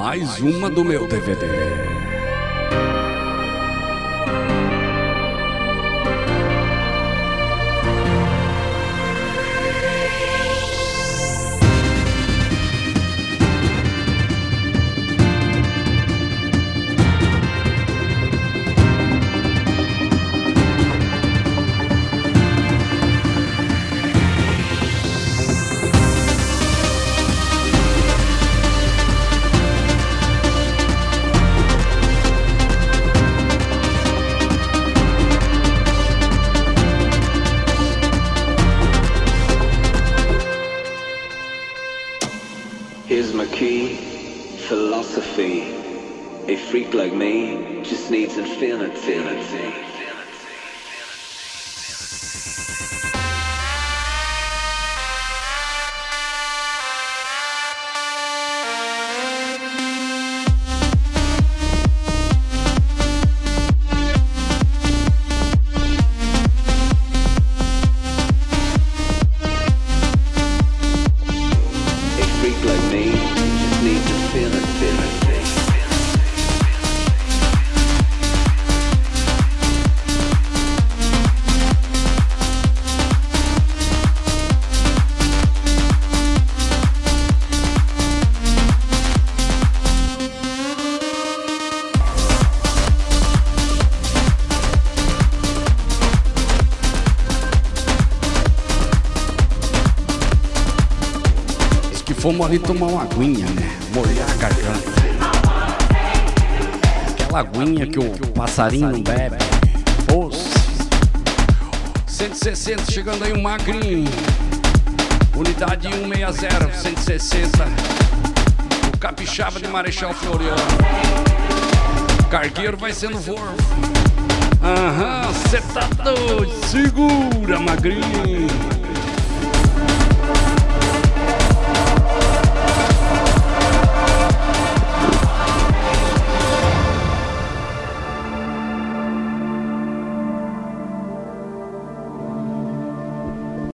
mais uma do meu DVD. Here's my key, philosophy. A freak like me just needs infinity. Fomos ali tomar uma aguinha, né? Molhar a garganta. Aquela aguinha que o passarinho não bebe. Poxa. 160, chegando aí um magrinho. Unidade 160, 160. O capixaba de Marechal Floriano. Cargueiro vai sendo Volvo. Aham, cê tá doido. Segura, magrinho.